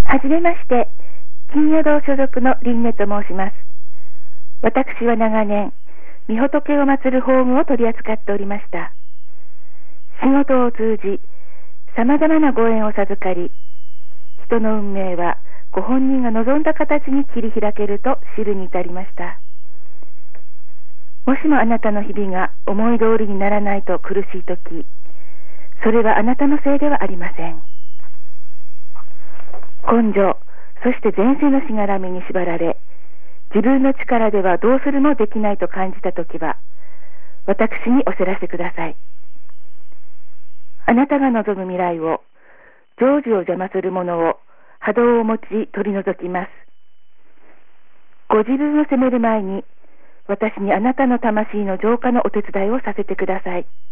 はじめまして、金曜堂所属の輪廻と申します。私は長年、御仏を祀る法具を取り扱っておりました。仕事を通じ、様々なご縁を授かり、人の運命はご本人が望んだ形に切り開けると知るに至りました。もしもあなたの日々が思い通りにならないと苦しいとき、それはあなたのせいではありません。根性、そして前世のしがらみに縛られ、自分の力ではどうするもできないと感じたときは、私にお知らせください。あなたが望む未来を、成就を邪魔するものを波動を用い取り除きます。ご自分を責める前に、私にあなたの魂の浄化のお手伝いをさせてください。